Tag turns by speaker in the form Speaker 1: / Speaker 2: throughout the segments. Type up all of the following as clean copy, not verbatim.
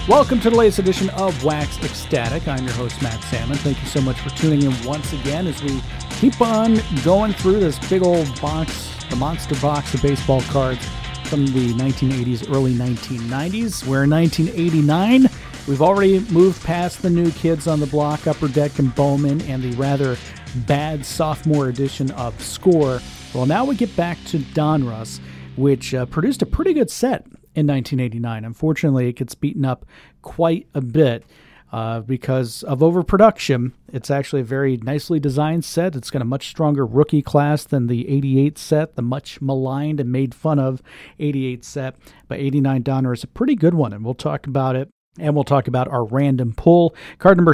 Speaker 1: Welcome to the latest edition of Wax Ecstatic. I'm your host, Matt Salmon. Thank you so much for tuning in once again as we keep on going through this big old box, the monster box of baseball cards from the 1980s, early 1990s. We're in 1989. We've already moved past the new kids on the block, Upper Deck and Bowman, and the rather bad sophomore edition of Score. Well, now we get back to Donruss, which produced a pretty good set in 1989. Unfortunately, it gets beaten up quite a bit because of overproduction. It's actually a very nicely designed set. It's got a much stronger rookie class than the 88 set, the much maligned and made fun of 88 set. But 89 Donruss is a pretty good one, and we'll talk about it. And we'll talk about our random pull. Card number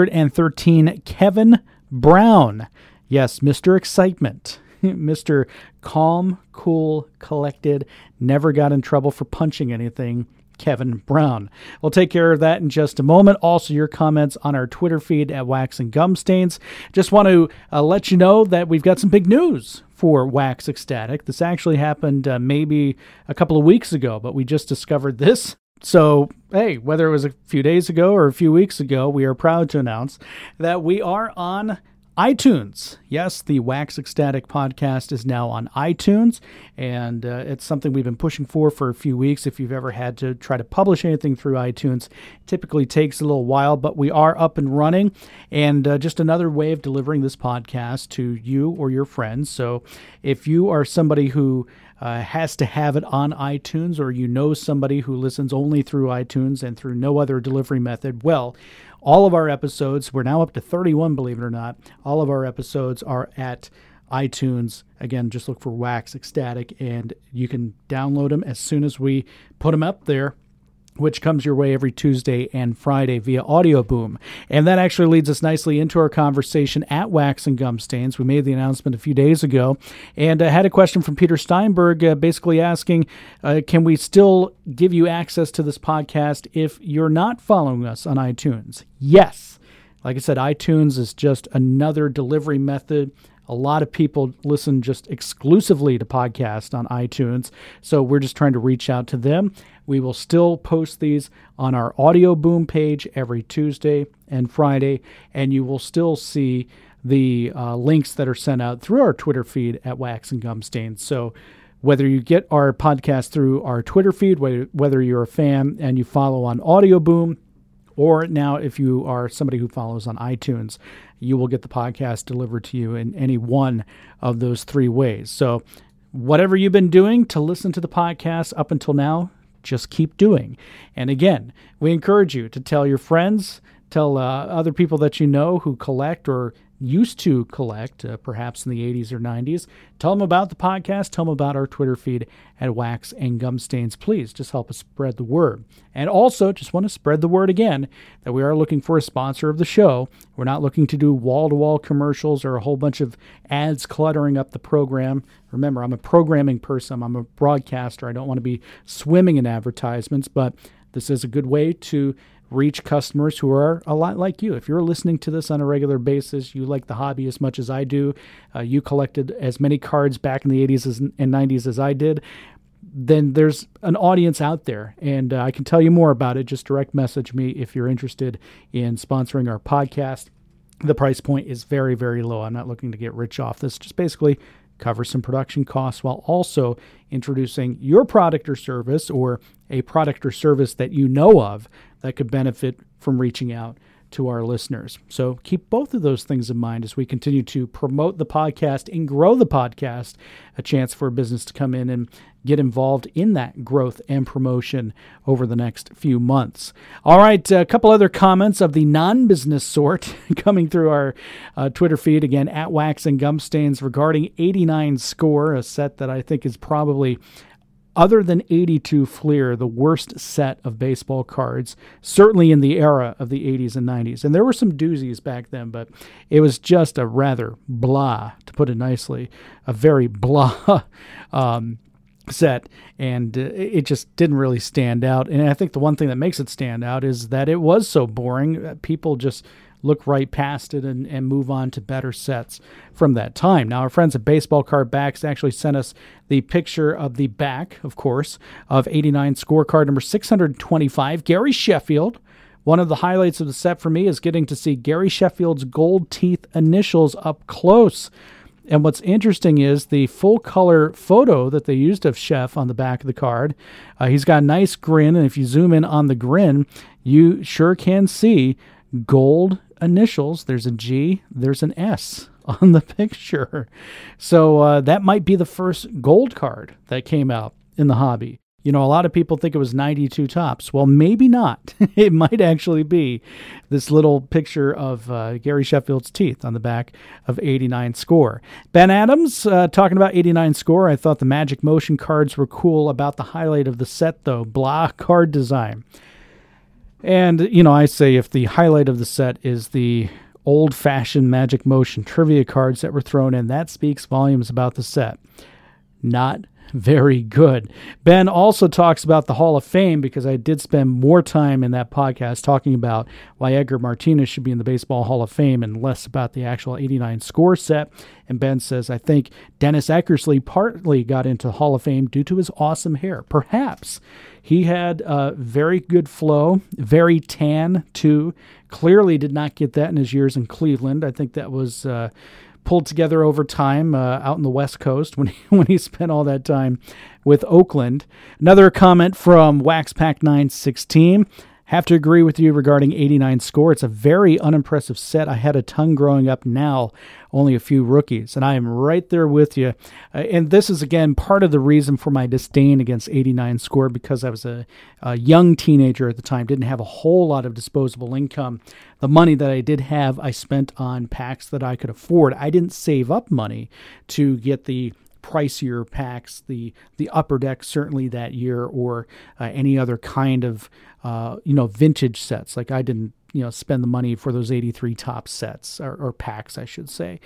Speaker 1: 613, Kevin Brown. Yes, Mr. Excitement. Mr. Calm, Cool, Collected, never got in trouble for punching anything, Kevin Brown. We'll take care of that in just a moment. Also, your comments on our Twitter feed at Wax and Gum Stains. Just want to let you know that we've got some big news for Wax Ecstatic. This actually happened maybe a couple of weeks ago, but we just discovered this. So, hey, whether it was a few days ago or a few weeks ago, we are proud to announce that we are on iTunes. Yes, the Wax Ecstatic podcast is now on iTunes, and it's something we've been pushing for a few weeks. If you've ever had to try to publish anything through iTunes, it typically takes a little while, but we are up and running, and just another way of delivering this podcast to you or your friends. So if you are somebody who has to have it on iTunes, or you know somebody who listens only through iTunes and through no other delivery method, well, all of our episodes, we're now up to 31, believe it or not, all of our episodes are at iTunes. Again, just look for Wax Ecstatic, and you can download them as soon as we put them up there, which comes your way every Tuesday and Friday via Audio Boom. And that actually leads us nicely into our conversation at Wax and Gum Stains. We made the announcement a few days ago, and I had a question from Peter Steinberg basically asking, can we still give you access to this podcast if you're not following us on iTunes? Yes. Like I said, iTunes is just another delivery method. A lot of people listen just exclusively to podcasts on iTunes, so we're just trying to reach out to them. We will still post these on our Audio Boom page every Tuesday and Friday, and you will still see the links that are sent out through our Twitter feed at Wax and Gum Stains. So whether you get our podcast through our Twitter feed, whether you're a fan and you follow on Audio Boom, or now if you are somebody who follows on iTunes, you will get the podcast delivered to you in any one of those three ways. So whatever you've been doing to listen to the podcast up until now, just keep doing. And again, we encourage you to tell your friends, tell other people that you know who collect or used to collect, perhaps in the 80s or 90s. Tell them about the podcast. Tell them about our Twitter feed at Wax and Gum Stains. Please just help us spread the word. And also, just want to spread the word again that we are looking for a sponsor of the show. We're not looking to do wall-to-wall commercials or a whole bunch of ads cluttering up the program. Remember, I'm a programming person. I'm a broadcaster. I don't want to be swimming in advertisements, but this is a good way to reach customers who are a lot like you. If you're listening to this on a regular basis, you like the hobby as much as I do, you collected as many cards back in the 80s and 90s as I did, then there's an audience out there, and I can tell you more about it. Just direct message me if you're interested in sponsoring our podcast. The price point is very, very low. I'm not looking to get rich off this. Just basically cover some production costs while also introducing your product or service, or a product or service that you know of that could benefit from reaching out to our listeners. So keep both of those things in mind as we continue to promote the podcast and grow the podcast, a chance for a business to come in and get involved in that growth and promotion over the next few months. All right, a couple other comments of the non-business sort coming through our Twitter feed, again, at Wax and Gum Stains, regarding 89 Score, a set that I think is probably, other than 82 Fleer, the worst set of baseball cards, certainly in the era of the 80s and 90s. And there were some doozies back then, but it was just a rather blah, to put it nicely, a very blah set, and it just didn't really stand out. And I think the one thing that makes it stand out is that it was so boring. People just look right past it and move on to better sets from that time. Now, our friends at Baseball Card Backs actually sent us the picture of the back, of course, of 89 scorecard number 625, Gary Sheffield. One of the highlights of the set for me is getting to see Gary Sheffield's gold teeth initials up close. And what's interesting is the full-color photo that they used of Sheff on the back of the card. He's got a nice grin, and if you zoom in on the grin, you sure can see gold initials. There's a G, there's an S on the picture. So that might be the first gold card that came out in the hobby. You know, a lot of people think it was 92 Topps. Well, maybe not. It might actually be this little picture of Gary Sheffield's teeth on the back of 89 Score. Ben Adams, talking about 89 Score, I thought the Magic Motion cards were cool. About the highlight of the set, though, blah card design. And, you know, I say if the highlight of the set is the old-fashioned Magic Motion trivia cards that were thrown in, that speaks volumes about the set. Not very good. Ben also talks about the Hall of Fame, because I did spend more time in that podcast talking about why Edgar Martinez should be in the Baseball Hall of Fame and less about the actual 89 Score set. And Ben says, I think Dennis Eckersley partly got into Hall of Fame due to his awesome hair. Perhaps. He had very good flow, very tan too. Clearly did not get that in his years in Cleveland. I think that was pulled together over time out in the West Coast when he spent all that time with Oakland. Another comment from WaxPack 916. Have to agree with you regarding 89 Score. It's a very unimpressive set. I had a ton growing up, now only a few rookies. And I am right there with you. And this is, again, part of the reason for my disdain against 89 Score, because I was a young teenager at the time, didn't have a whole lot of disposable income. The money that I did have, I spent on packs that I could afford. I didn't save up money to get the pricier packs, the Upper Deck certainly that year, or any other kind of vintage sets. Like I didn't spend the money for those 83 Topps sets or packs, I should say.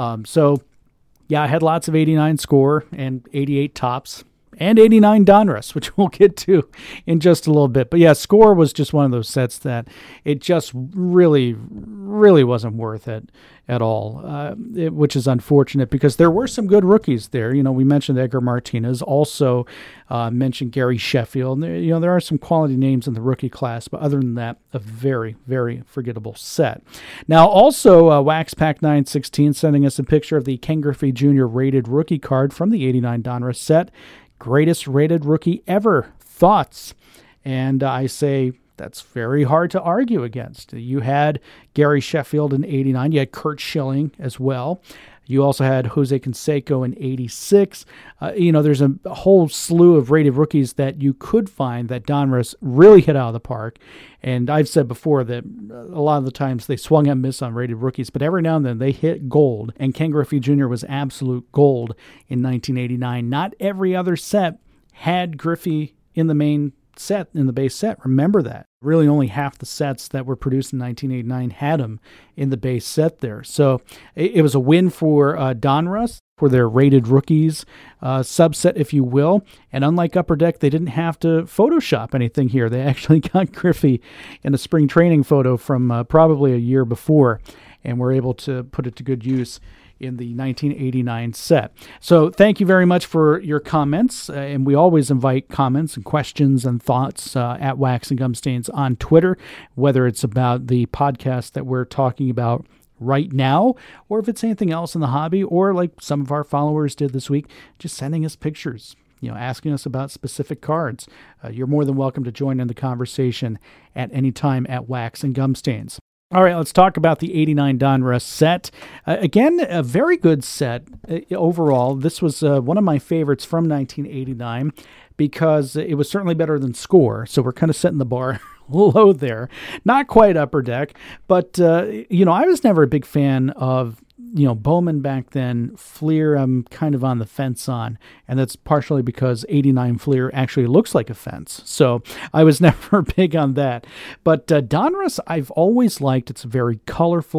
Speaker 1: So yeah, I had lots of 89 Score and 88 Topps and 89 Donruss, which we'll get to in just a little bit. But yeah, Score was just one of those sets that it just really, really wasn't worth it at all, which is unfortunate because there were some good rookies there. You know, we mentioned Edgar Martinez, also mentioned Gary Sheffield. There are some quality names in the rookie class, but other than that, a very, very forgettable set. Now, also, WaxPack 916 sending us a picture of the Ken Griffey Jr. rated rookie card from the 89 Donruss set. Greatest rated rookie ever. Thoughts? And I say that's very hard to argue against. You had Gary Sheffield in 89. You had Curt Schilling as well. You also had Jose Canseco in 86. There's a whole slew of rated rookies that you could find that Donruss really hit out of the park. And I've said before that a lot of the times they swung and missed on rated rookies, but every now and then they hit gold. And Ken Griffey Jr. was absolute gold in 1989. Not every other set had Griffey in the main set, in the base set. Remember that. Really only half the sets that were produced in 1989 had him in the base set there. So it was a win for Donruss, for their rated rookies subset, if you will. And unlike Upper Deck, they didn't have to Photoshop anything here. They actually got Griffey in a spring training photo from probably a year before and were able to put it to good use in the 1989 set. So thank you very much for your comments. And we always invite comments and questions and thoughts at Wax and Gum Stains on Twitter, whether it's about the podcast that we're talking about right now, or if it's anything else in the hobby, or like some of our followers did this week, just sending us pictures, asking us about specific cards. You're more than welcome to join in the conversation at any time at Wax and Gum Stains. All right, let's talk about the 89 Donruss set. Again, a very good set overall. This was one of my favorites from 1989 because it was certainly better than Score. So we're kind of setting the bar low there. Not quite Upper Deck, but, I was never a big fan of, Bowman back then. Fleer, I'm kind of on the fence on, and that's partially because 89 Fleer actually looks like a fence. So I was never big on that. But Donruss, I've always liked. It's a very colorful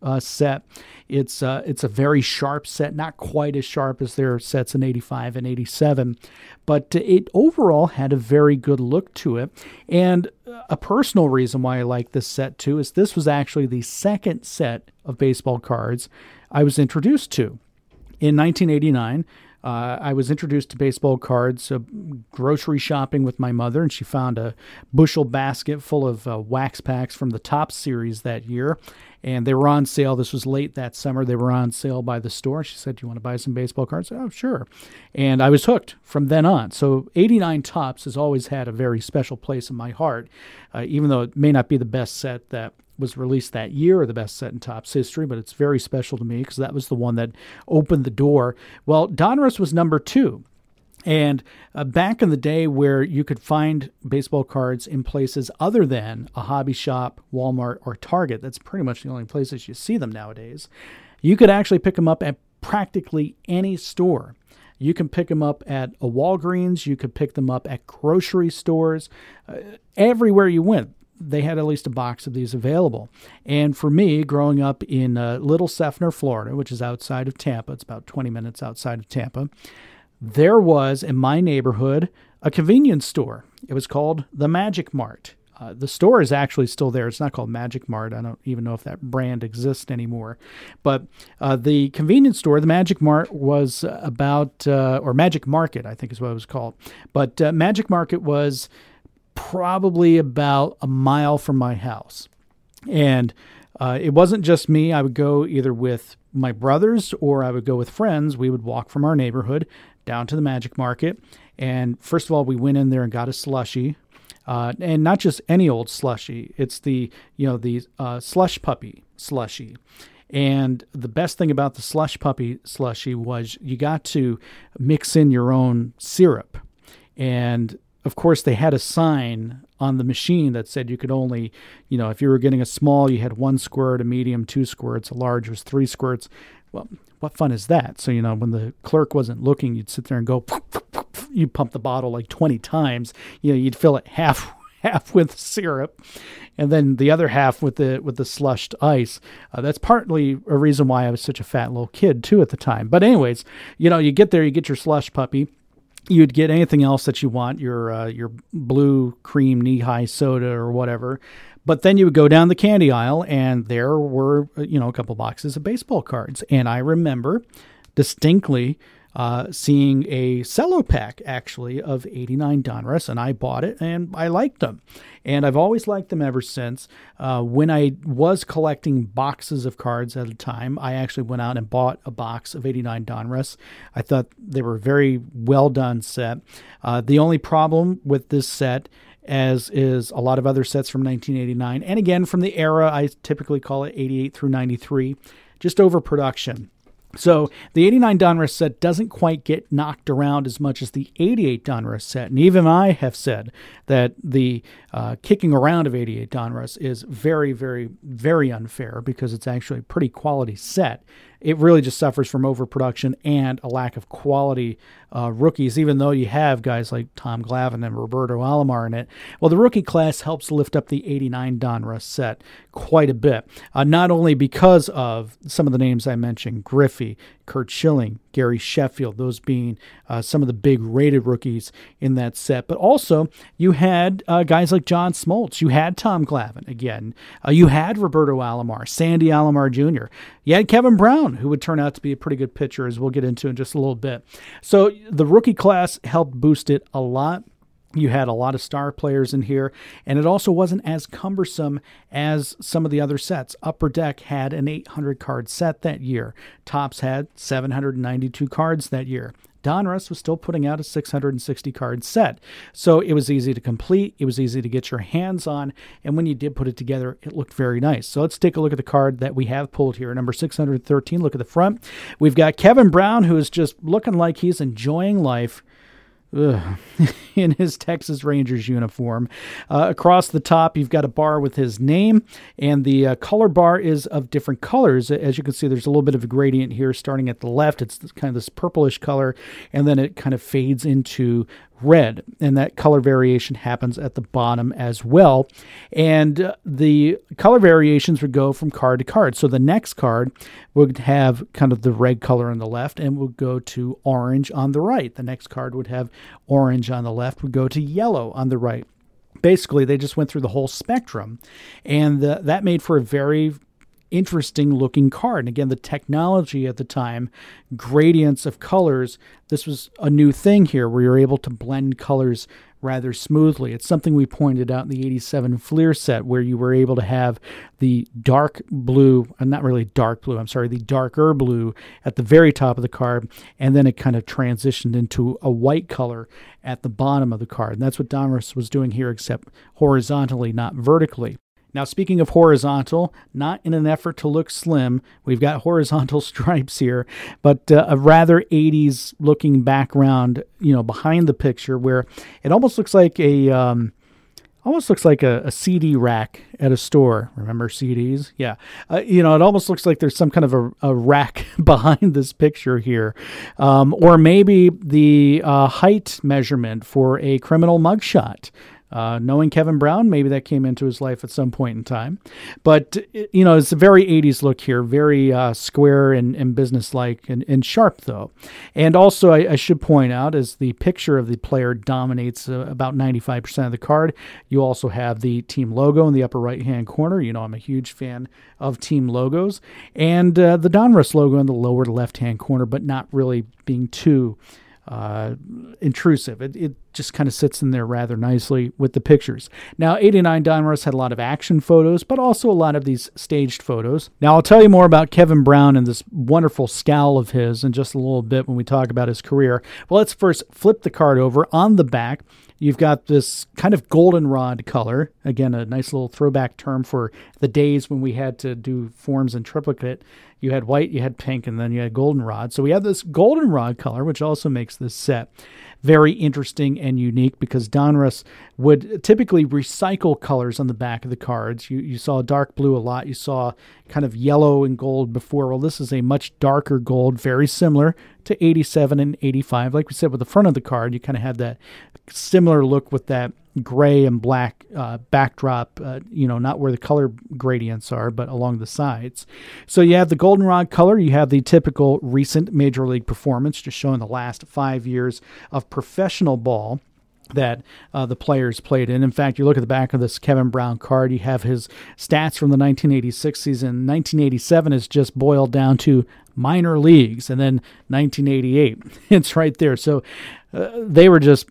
Speaker 1: set. It's a very sharp set, not quite as sharp as their sets in 85 and 87, but it overall had a very good look to it. And a personal reason why I like this set too is this was actually the second set of baseball cards I was introduced to. In 1989, I was introduced to baseball cards grocery shopping with my mother, and she found a bushel basket full of wax packs from the Topps series that year, and they were on sale. This was late that summer. They were on sale by the store. She said, "Do you want to buy some baseball cards?" I said, "Oh, sure." And I was hooked from then on. So 89 Topps has always had a very special place in my heart, even though it may not be the best set that was released that year or the best set in Topps history, but it's very special to me because that was the one that opened the door. Well, Donruss was number 2. And back in the day where you could find baseball cards in places other than a hobby shop, Walmart, or Target, that's pretty much the only places you see them nowadays, you could actually pick them up at practically any store. You can pick them up at a Walgreens. You could pick them up at grocery stores. Everywhere you went, they had at least a box of these available. And for me, growing up in Little Seffner, Florida, which is outside of Tampa, it's about 20 minutes outside of Tampa, there was in my neighborhood a convenience store. It was called the Magic Mart. The store is actually still there. It's not called Magic Mart. I don't even know if that brand exists anymore. But the convenience store, the Magic Mart, was about, or Magic Market, I think is what it was called. But Magic Market was probably about a mile from my house. And it wasn't just me. I would go either with my brothers or I would go with friends. We would walk from our neighborhood down to the Magic Market. And first of all, we went in there and got a slushie. And not just any old slushie. It's the Slush Puppy slushie. And the best thing about the Slush Puppy slushie was you got to mix in your own syrup. And of course, they had a sign on the machine that said you could only, if you were getting a small, you had 1 squirt, a medium, 2 squirts, a large was 3 squirts. Well, what fun is that? So, when the clerk wasn't looking, you'd sit there and go, you pump the bottle like 20 times. You'd fill it half with syrup, and then the other half with the slushed ice. That's partly a reason why I was such a fat little kid too at the time. But anyways, you get there, you get your Slush Puppy. You'd get anything else that you want, your blue cream knee-high soda or whatever. But then you would go down the candy aisle, and there were, a couple boxes of baseball cards. And I remember distinctly seeing a cello pack, actually, of 89 Donruss, and I bought it, and I liked them. And I've always liked them ever since. When I was collecting boxes of cards at a time, I actually went out and bought a box of 89 Donruss. I thought they were a very well-done set. The only problem with this set, as is a lot of other sets from 1989, and again, from the era, I typically call it 88 through 93, just overproduction. So the 89 Donruss set doesn't quite get knocked around as much as the 88 Donruss set. And even I have said that the kicking around of 88 Donruss is very, very, very unfair because it's actually a pretty quality set. It really just suffers from overproduction and a lack of quality rookies, even though you have guys like Tom Glavine and Roberto Alomar in it. Well, the rookie class helps lift up the 89 Donruss set quite a bit, not only because of some of the names I mentioned, Griffey, Curt Schilling, Gary Sheffield, those being some of the big rated rookies in that set. But also, you had guys like John Smoltz. You had Tom Glavine again. You had Roberto Alomar, Sandy Alomar Jr. You had Kevin Brown, who would turn out to be a pretty good pitcher, as we'll get into in just a little bit. So the rookie class helped boost it a lot. You had a lot of star players in here, and it also wasn't as cumbersome as some of the other sets. Upper Deck had an 800-card set that year. Topps had 792 cards that year. Donruss was still putting out a 660-card set. So it was easy to complete. It was easy to get your hands on. And when you did put it together, it looked very nice. So let's take a look at the card that we have pulled here. Number 613, look at the front. We've got Kevin Brown, who is just looking like he's enjoying life. In his Texas Rangers uniform. Across the top, you've got a bar with his name, and the color bar is of different colors. As you can see, there's a little bit of a gradient here starting at the left. It's kind of this purplish color, and then it kind of fades into red, and that color variation happens at the bottom as well. And the color variations would go from card to card. So the next card would have kind of the red color on the left and would go to orange on the right. The next card would have orange on the left, would go to yellow on the right. Basically, they just went through the whole spectrum, and that made for a very interesting looking card. And again, the technology at the time, gradients of colors, this was a new thing here where you're able to blend colors rather smoothly. It's something we pointed out in the 87 Fleer set, where you were able to have the dark blue, not really dark blue, I'm sorry, the darker blue at the very top of the card, and then it kind of transitioned into a white color at the bottom of the card. And that's what Donruss was doing here, except horizontally, not vertically. Now, speaking of horizontal, not in an effort to look slim, we've got horizontal stripes here, but a rather 80s looking background, behind the picture, where it almost looks like a CD rack at a store. Remember CDs? Yeah. It almost looks like there's some kind of a rack behind this picture here. Or maybe the height measurement for a criminal mugshot. Knowing Kevin Brown, maybe that came into his life at some point in time. But, it's a very 80s look here, very square and businesslike and sharp, though. And also, I should point out, as the picture of the player dominates about 95% of the card, you also have the team logo in the upper right-hand corner. I'm a huge fan of team logos. And the Donruss logo in the lower left-hand corner, but not really being too intrusive. It just kind of sits in there rather nicely with the pictures. Now, 89 Donruss had a lot of action photos, but also a lot of these staged photos. Now, I'll tell you more about Kevin Brown and this wonderful scowl of his in just a little bit when we talk about his career. Well, let's first flip the card over. On the back, you've got this kind of goldenrod color. Again, a nice little throwback term for the days when we had to do forms in triplicate. You had white, you had pink, and then you had goldenrod. So we have this goldenrod color, which also makes this set very interesting and unique, because Donruss would typically recycle colors on the back of the cards. You saw dark blue a lot. You saw kind of yellow and gold before. Well, this is a much darker gold, very similar to 87 and 85. Like we said, with the front of the card, you kind of had that similar look with that gray and black backdrop, not where the color gradients are, but along the sides. So you have the goldenrod color. You have the typical recent Major League performance, just showing the last 5 years of professional ball that the players played in. In fact, you look at the back of this Kevin Brown card, you have his stats from the 1986 season. 1987 is just boiled down to minor leagues, and then 1988, it's right there. So they were just,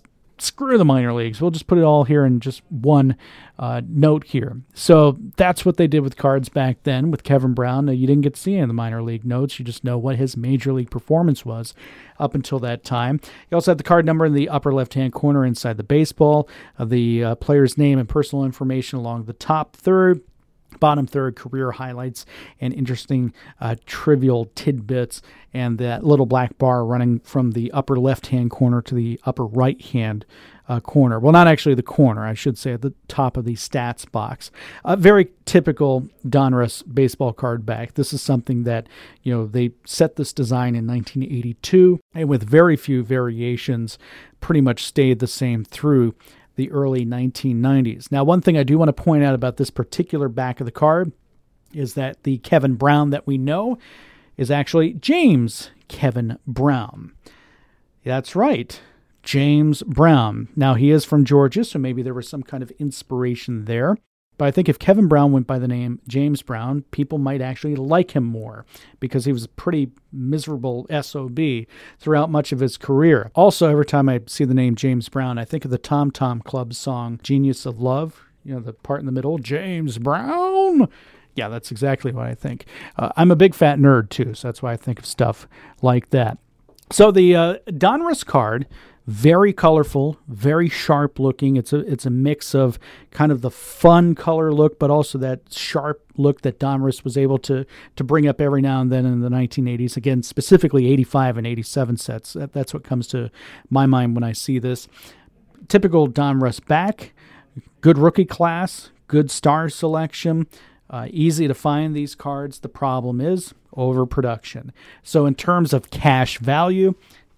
Speaker 1: screw the minor leagues. We'll just put it all here in just one note here. So that's what they did with cards back then with Kevin Brown. You didn't get to see any of the minor league notes. You just know what his major league performance was up until that time. You also had the card number in the upper left-hand corner inside the baseball, the player's name and personal information along the top third, bottom third, career highlights, and interesting trivial tidbits, and that little black bar running from the upper left-hand corner to the upper right-hand corner. Well, not actually the corner, I should say, at the top of the stats box. Very typical Donruss baseball card back. This is something that, they set this design in 1982, and with very few variations, pretty much stayed the same through the early 1990s. Now, one thing I do want to point out about this particular back of the card is that the Kevin Brown that we know is actually James Kevin Brown. That's right, James Brown. Now, he is from Georgia, so maybe there was some kind of inspiration there. But I think if Kevin Brown went by the name James Brown, people might actually like him more, because he was a pretty miserable SOB throughout much of his career. Also, every time I see the name James Brown, I think of the Tom Tom Club song, Genius of Love, the part in the middle, James Brown. Yeah, that's exactly what I think. I'm a big fat nerd, too, so that's why I think of stuff like that. So the Donruss card, very colorful, very sharp looking. It's a mix of kind of the fun color look, but also that sharp look that Donruss was able to bring up every now and then in the 1980s. Again, specifically 85 and 87 sets. That's what comes to my mind when I see this. Typical Donruss back, good rookie class, good star selection. Easy to find these cards. The problem is overproduction. So in terms of cash value,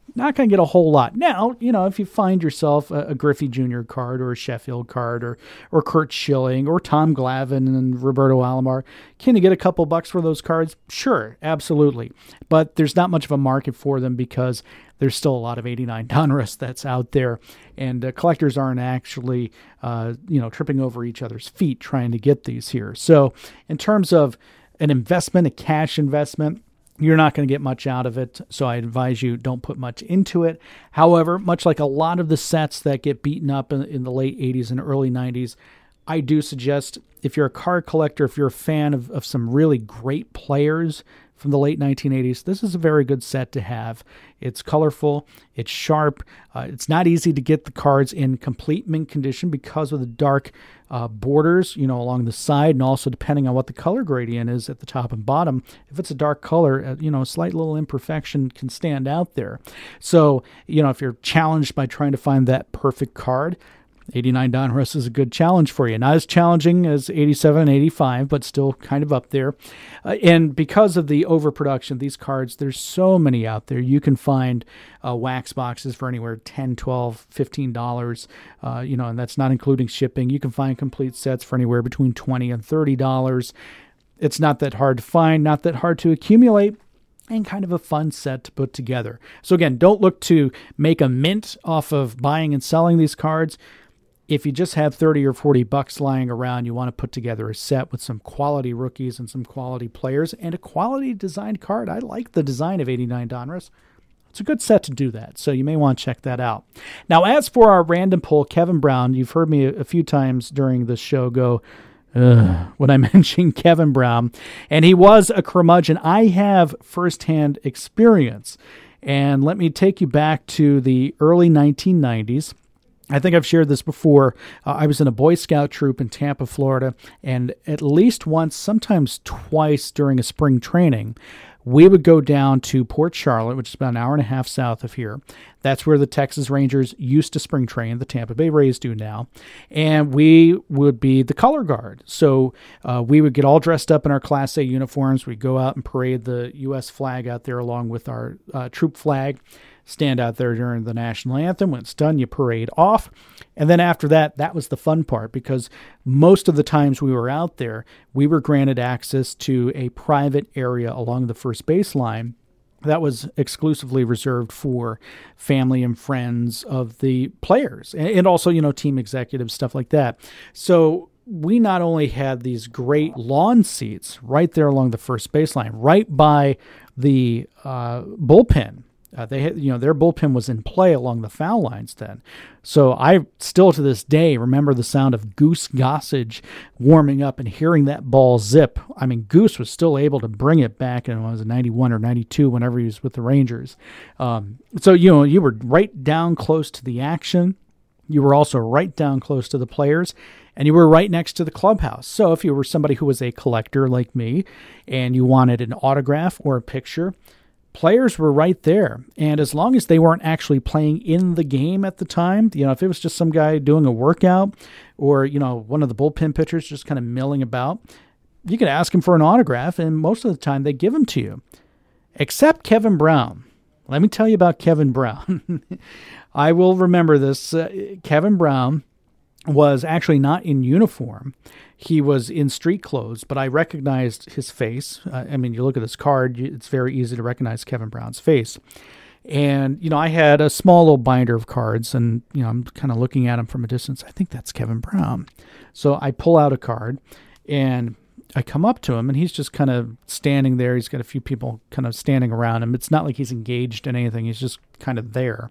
Speaker 1: not going to get a whole lot. Now, if you find yourself a Griffey Jr. card or a Sheffield card or Curt Schilling or Tom Glavine and Roberto Alomar, can you get a couple bucks for those cards? Sure, absolutely. But there's not much of a market for them because there's still a lot of 89 Donruss that's out there, and collectors aren't actually, tripping over each other's feet trying to get these here. So in terms of an investment, a cash investment, you're not going to get much out of it, so I advise you don't put much into it. However, much like a lot of the sets that get beaten up in the late 80s and early 90s, I do suggest if you're a card collector, if you're a fan of some really great players from the late 1980s, this is a very good set to have. It's colorful, it's sharp, it's not easy to get the cards in complete mint condition because of the dark borders, along the side, and also depending on what the color gradient is at the top and bottom. If it's a dark color, a slight little imperfection can stand out there. So, if you're challenged by trying to find that perfect card, 89 Donruss is a good challenge for you. Not as challenging as 87 and 85, but still kind of up there. And because of the overproduction of these cards, there's so many out there. You can find wax boxes for anywhere $10, $12, $15, and that's not including shipping. You can find complete sets for anywhere between $20 and $30. It's not that hard to find, not that hard to accumulate, and kind of a fun set to put together. So again, don't look to make a mint off of buying and selling these cards. If you just have 30 or 40 bucks lying around, you want to put together a set with some quality rookies and some quality players and a quality designed card. I like the design of 89 Donruss. It's a good set to do that, so you may want to check that out. Now, as for our random pull, Kevin Brown, you've heard me a few times during the show go, when I mentioned Kevin Brown, and he was a curmudgeon. I have firsthand experience, and let me take you back to the early 1990s. I think I've shared this before. I was in a Boy Scout troop in Tampa, Florida, and at least once, sometimes twice during a spring training, we would go down to Port Charlotte, which is about an hour and a half south of here. That's where the Texas Rangers used to spring train. The Tampa Bay Rays do now. And we would be the color guard. So we would get all dressed up in our Class A uniforms. We'd go out and parade the U.S. flag out there along with our troop flag. Stand out there during the national anthem. When it's done, you parade off. And then after that, that was the fun part, because most of the times we were out there, we were granted access to a private area along the first baseline that was exclusively reserved for family and friends of the players, and also, team executives, stuff like that. So we not only had these great lawn seats right there along the first baseline, right by the bullpen. They had, their bullpen was in play along the foul lines then. So I still to this day remember the sound of Goose Gossage warming up and hearing that ball zip. I mean, Goose was still able to bring it back in, was it 91 or 92, whenever he was with the Rangers. So, you were right down close to the action. You were also right down close to the players, and you were right next to the clubhouse. So if you were somebody who was a collector like me and you wanted an autograph or a picture, players were right there. And as long as they weren't actually playing in the game at the time, if it was just some guy doing a workout or, one of the bullpen pitchers just kind of milling about, you could ask him for an autograph, and most of the time they give them to you. Except Kevin Brown. Let me tell you about Kevin Brown. I will remember this. Kevin Brown was actually not in uniform. He was in street clothes, but I recognized his face. You look at this card, it's very easy to recognize Kevin Brown's face. And, I had a small little binder of cards, and, I'm kind of looking at him from a distance. I think that's Kevin Brown. So I pull out a card, and I come up to him, and he's just kind of standing there. He's got a few people kind of standing around him. It's not like he's engaged in anything. He's just kind of there.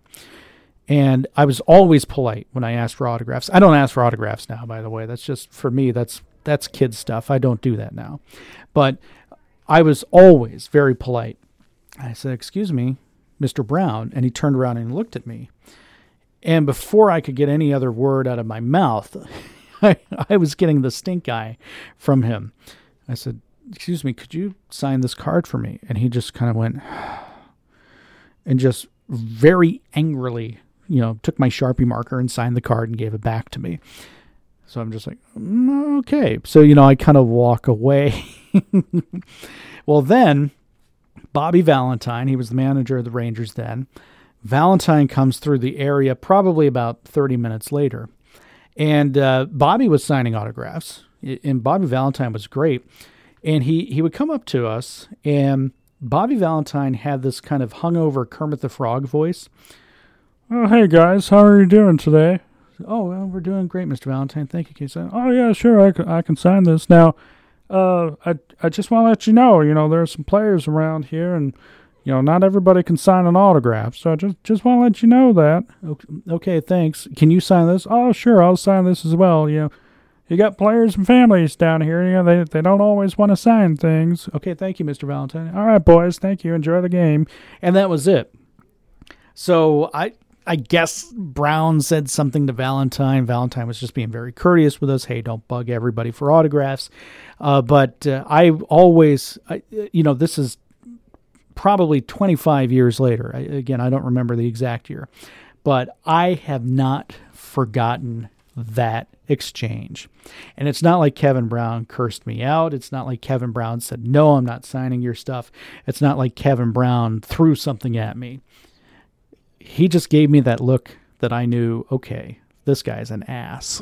Speaker 1: And I was always polite when I asked for autographs. I don't ask for autographs now, by the way. That's just, for me, that's kid stuff. I don't do that now. But I was always very polite. I said, "Excuse me, Mr. Brown." And he turned around and looked at me. And before I could get any other word out of my mouth, I was getting the stink eye from him. I said, "Excuse me, could you sign this card for me?" And he just kind of went and just very angrily, took my Sharpie marker and signed the card and gave it back to me. So I'm just like, okay. So, I kind of walk away. Well, then Bobby Valentine, he was the manager of the Rangers then, Valentine comes through the area probably about 30 minutes later. And Bobby was signing autographs. And Bobby Valentine was great. And he would come up to us, and Bobby Valentine had this kind of hungover Kermit the Frog voice. Oh, hey, guys, how are you doing today? Oh, well, we're doing great, Mr. Valentine. Thank you, Casey. Oh, yeah, sure, I can sign this. Now, I just want to let you know, there are some players around here, and, not everybody can sign an autograph, so I just want to let you know that. Okay, thanks. Can you sign this? Oh, sure, I'll sign this as well, You got players and families down here. They don't always want to sign things. Okay, thank you, Mr. Valentine. All right, boys, thank you. Enjoy the game. And that was it. So I guess Brown said something to Valentine. Valentine was just being very courteous with us. Hey, don't bug everybody for autographs. But I always, this is probably 25 years later. Again, I don't remember the exact year. But I have not forgotten that exchange. And it's not like Kevin Brown cursed me out. It's not like Kevin Brown said, no, I'm not signing your stuff. It's not like Kevin Brown threw something at me. He just gave me that look that I knew, okay, this guy's an ass.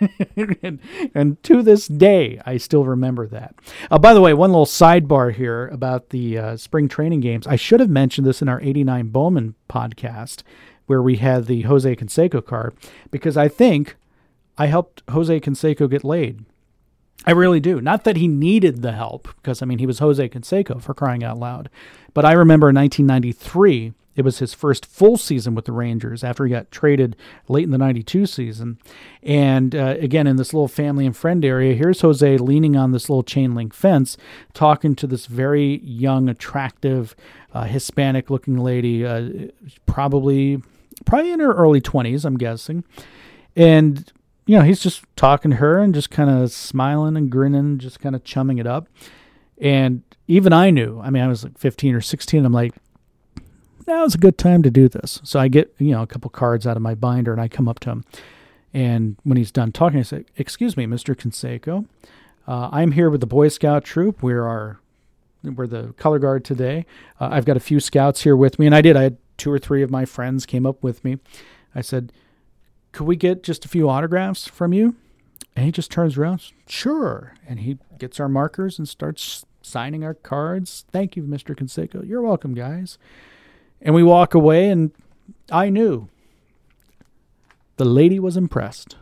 Speaker 1: and to this day, I still remember that. By the way, one little sidebar here about the spring training games. I should have mentioned this in our 89 Bowman podcast, where we had the Jose Canseco card, because I think I helped Jose Canseco get laid. I really do. Not that he needed the help, because, he was Jose Canseco, for crying out loud. But I remember in 1993, it was his first full season with the Rangers after he got traded late in the 92 season. And again, in this little family and friend area, here's Jose leaning on this little chain link fence, talking to this very young, attractive, Hispanic-looking lady, probably in her early 20s, I'm guessing. And he's just talking to her and just kind of smiling and grinning, just kind of chumming it up. And even I knew, I was like 15 or 16. I'm like, now's a good time to do this. So I get, a couple cards out of my binder and I come up to him. And when he's done talking, I say, excuse me, Mr. Canseco, I'm here with the Boy Scout troop. We're the color guard today. I've got a few scouts here with me. And I had 2 or 3 of my friends came up with me. I said, could we get just a few autographs from you? And he just turns around, sure. And he gets our markers and starts signing our cards. Thank you, Mr. Canseco. You're welcome, guys. And we walk away, and I knew the lady was impressed.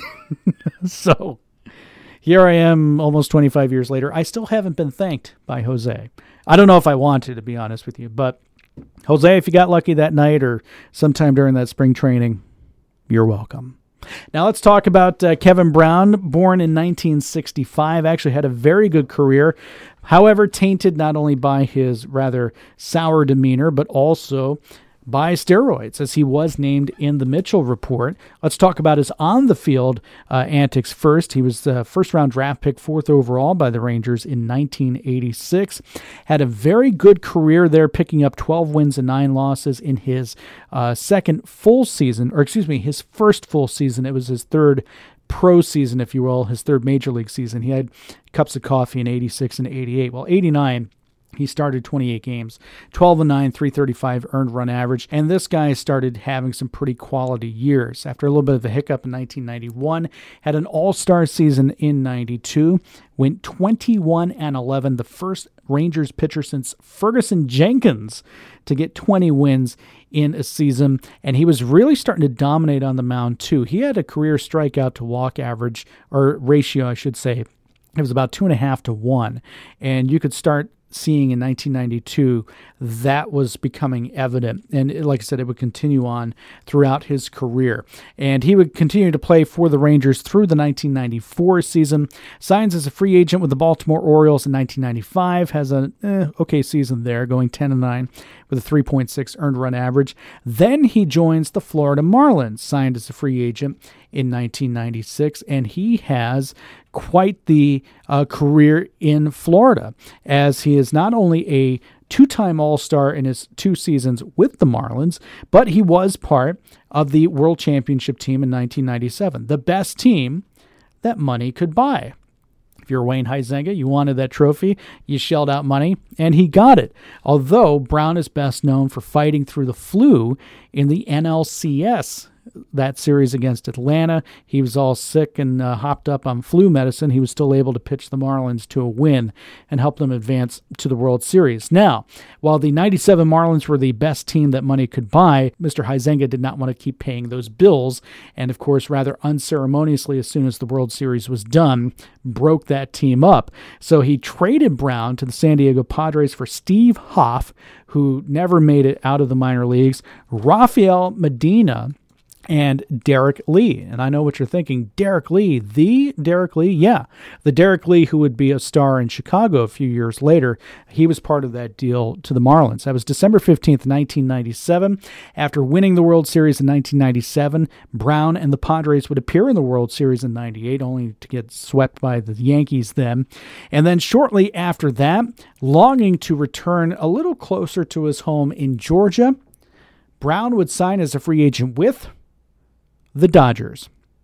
Speaker 1: So here I am almost 25 years later. I still haven't been thanked by Jose. I don't know if I want to be honest with you. But, Jose, if you got lucky that night or sometime during that spring training, you're welcome. Now let's talk about Kevin Brown, born in 1965, actually had a very good career, however tainted not only by his rather sour demeanor, but also by steroids, as he was named in the Mitchell report. Let's talk about his on-the-field antics first. He was the first-round draft pick, 4th overall by the Rangers in 1986. Had a very good career there, picking up 12 wins and 9 losses in his his first full season. It was his third pro season, if you will, his third major league season. He had cups of coffee in 86 and 88. Well, 89... he started 28 games, 12-9, 335 earned run average, and this guy started having some pretty quality years. After a little bit of a hiccup in 1991, had an all-star season in 92, went 21-11, the first Rangers pitcher since Ferguson Jenkins to get 20 wins in a season, and he was really starting to dominate on the mound too. He had a career strikeout to walk average, or ratio, I should say. It was about 2.5 to 1, and you could start seeing in 1992 that was becoming evident. And like I said, it would continue on throughout his career. And he would continue to play for the Rangers through the 1994 season. Signs as a free agent with the Baltimore Orioles in 1995. Has an okay season there, going 10-9 with a 3.6 earned run average. Then he joins the Florida Marlins, signed as a free agent in 1996, and he has quite the career in Florida, as he is not only a 2-time All-Star in his 2 seasons with the Marlins, but he was part of the World Championship team in 1997, the best team that money could buy. If If you're Wayne Huizenga, you wanted that trophy, you shelled out money, and he got it. Although Brown is best known for fighting through the flu in the NLCS, that series against Atlanta. He was all sick and hopped up on flu medicine. He was still able to pitch the Marlins to a win and help them advance to the World Series. Now, while the 97 Marlins were the best team that money could buy, Mr. Huizenga did not want to keep paying those bills, and of course, rather unceremoniously, as soon as the World Series was done, broke that team up. So he traded Brown to the San Diego Padres for Steve Hoff, who never made it out of the minor leagues, Rafael Medina, and Derek Lee. And I know what you're thinking. Derek Lee, the Derek Lee? Yeah, the Derek Lee who would be a star in Chicago a few years later. He was part of that deal to the Marlins. That was December 15th, 1997. After winning the World Series in 1997, Brown and the Padres would appear in the World Series in 98, only to get swept by the Yankees then. And then shortly after that, longing to return a little closer to his home in Georgia, Brown would sign as a free agent with the Dodgers.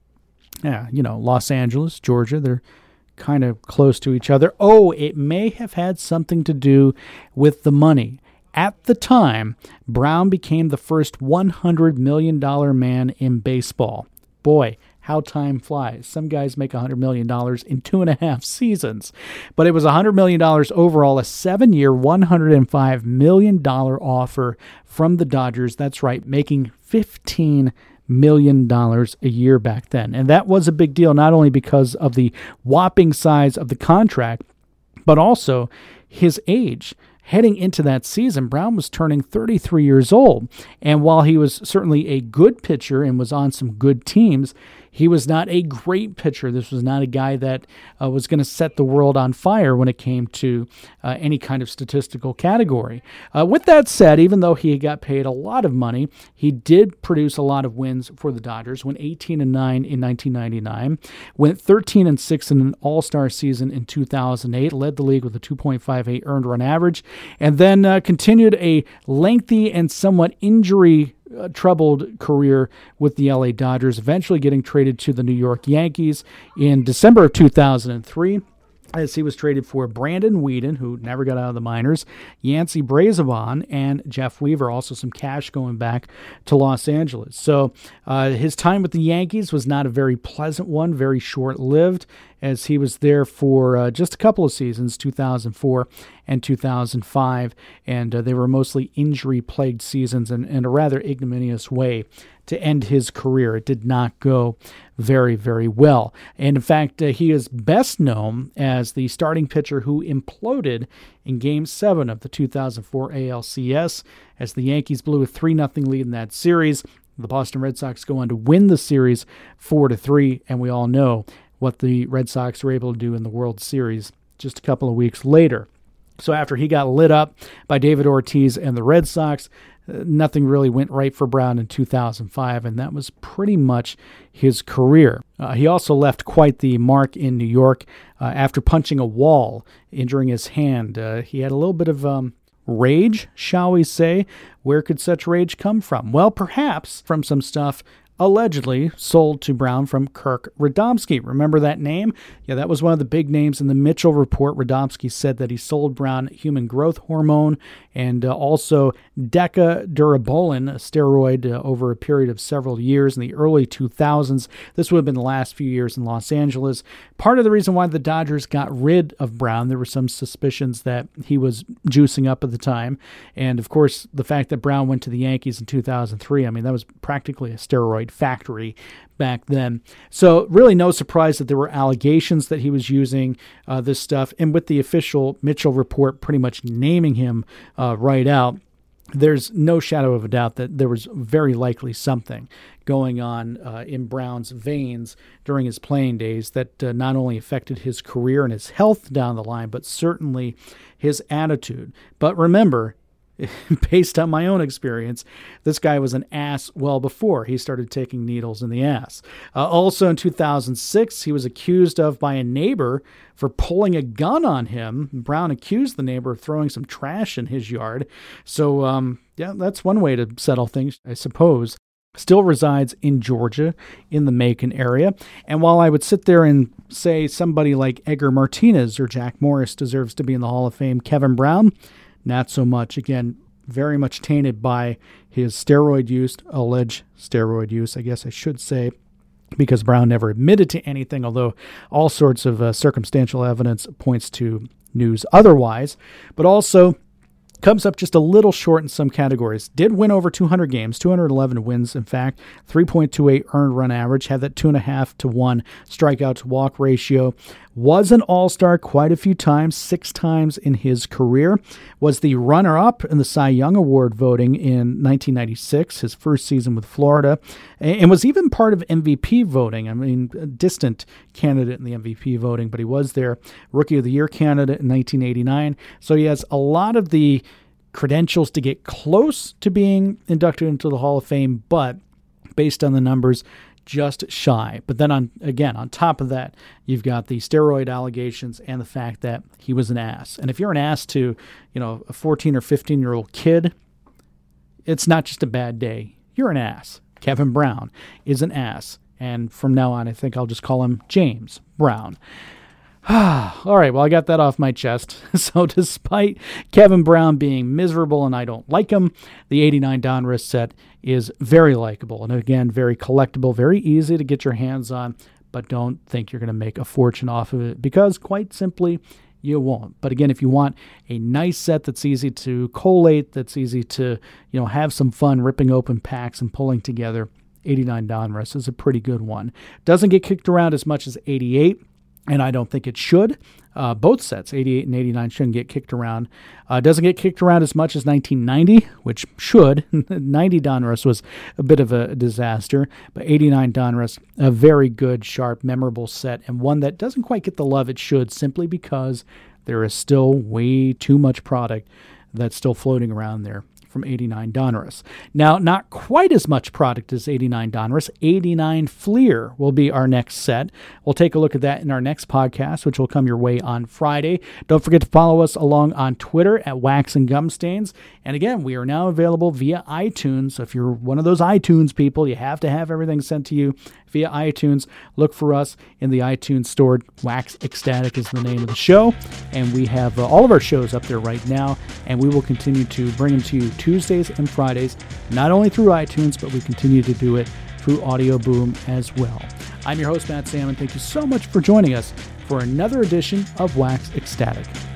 Speaker 1: Yeah, Los Angeles, Georgia, they're kind of close to each other. Oh, it may have had something to do with the money. At the time, Brown became the first $100 million man in baseball. Boy, how time flies. Some guys make $100 million in 2.5 seasons. But it was $100 million overall, a 7-year, $105 million offer from the Dodgers. That's right, making $15 million a year back then. And that was a big deal, not only because of the whopping size of the contract, but also his age. Heading into that season, Brown was turning 33 years old. And while he was certainly a good pitcher and was on some good teams, he was not a great pitcher. This was not a guy that was going to set the world on fire when it came to any kind of statistical category. With that said, even though he got paid a lot of money, he did produce a lot of wins for the Dodgers. Went 18-9 in 1999, went 13-6 in an All-Star season in 2008, led the league with a 2.58 earned run average, and then continued a lengthy and somewhat injury-troubled career with the LA Dodgers, eventually getting traded to the New York Yankees in December of 2003. As he was traded for Brandon Whedon, who never got out of the minors, Yancy Brazovan, and Jeff Weaver, also some cash going back to Los Angeles. So his time with the Yankees was not a very pleasant one, very short-lived, as he was there for just a couple of seasons, 2004 and 2005, and they were mostly injury-plagued seasons in a rather ignominious way to end his career. It did not go very, very well. And in fact, he is best known as the starting pitcher who imploded in Game 7 of the 2004 ALCS as the Yankees blew a 3-0 lead in that series. The Boston Red Sox go on to win the series 4-3, and we all know what the Red Sox were able to do in the World Series just a couple of weeks later. So after he got lit up by David Ortiz and the Red Sox, nothing really went right for Brown in 2005, and that was pretty much his career. He also left quite the mark in New York after punching a wall, injuring his hand. He had a little bit of rage, shall we say. Where could such rage come from? Well, perhaps from some stuff allegedly sold to Brown from Kirk Radomski. Remember that name? Yeah, that was one of the big names in the Mitchell report. Radomski said that he sold Brown human growth hormone and also Decadurabolin, a steroid, over a period of several years in the early 2000s. This would have been the last few years in Los Angeles. Part of the reason why the Dodgers got rid of Brown, there were some suspicions that he was juicing up at the time. And, of course, the fact that Brown went to the Yankees in 2003, I mean, that was practically a steroid factory back then. So really no surprise that there were allegations that he was using this stuff. And with the official Mitchell report pretty much naming him right out, there's no shadow of a doubt that there was very likely something going on in Brown's veins during his playing days that not only affected his career and his health down the line, but certainly his attitude. But remember, based on my own experience, this guy was an ass well before he started taking needles in the ass. Also in 2006, he was accused of by a neighbor for pulling a gun on him. Brown accused the neighbor of throwing some trash in his yard. So, yeah, that's one way to settle things, I suppose. Still resides in Georgia, in the Macon area. And while I would sit there and say somebody like Edgar Martinez or Jack Morris deserves to be in the Hall of Fame. Kevin Brown, not so much. Again, very much tainted by his steroid use, alleged steroid use, I guess I should say, because Brown never admitted to anything, although all sorts of circumstantial evidence points to news otherwise. But also comes up just a little short in some categories. Did win over 200 games, 211 wins, in fact, 3.28 earned run average, had that 2.5 to 1 strikeout to walk ratio. Was an all-star quite a few times, 6 times in his career. Was the runner-up in the Cy Young Award voting in 1996, his first season with Florida, and was even part of MVP voting. I mean, a distant candidate in the MVP voting, but he was there. Rookie of the Year candidate in 1989. So he has a lot of the credentials to get close to being inducted into the Hall of Fame, but based on the numbers, just shy. But then on top of that, you've got the steroid allegations and the fact that he was an ass. And if you're an ass to, a 14 or 15-year-old kid, it's not just a bad day. You're an ass. Kevin Brown is an ass. And from now on, I think I'll just call him James Brown. All right, well, I got that off my chest. So despite Kevin Brown being miserable and I don't like him, the 89 Donruss set is very likable. And again, very collectible, very easy to get your hands on, but don't think you're going to make a fortune off of it because quite simply, you won't. But again, if you want a nice set that's easy to collate, that's easy to, have some fun ripping open packs and pulling together, 89 Donruss is a pretty good one. Doesn't get kicked around as much as 88. And I don't think it should. Both sets, 88 and 89, shouldn't get kicked around. Doesn't get kicked around as much as 1990, which should. 90 Donruss was a bit of a disaster, but 89 Donruss, a very good, sharp, memorable set, and one that doesn't quite get the love it should simply because there is still way too much product that's still floating around there from 89 Donruss. Now, not quite as much product as 89 Donruss. 89 Fleer will be our next set. We'll take a look at that in our next podcast, which will come your way on Friday. Don't forget to follow us along on Twitter at Wax and Gum Stains. And again, we are now available via iTunes. So if you're one of those iTunes people, you have to have everything sent to you via iTunes. Look for us in the iTunes store. Wax Ecstatic is the name of the show. And we have all of our shows up there right now. And we will continue to bring them to you Tuesdays and Fridays, not only through iTunes, but we continue to do it through Audio Boom as well. I'm your host, Matt Salmon. Thank you so much for joining us for another edition of Wax Ecstatic.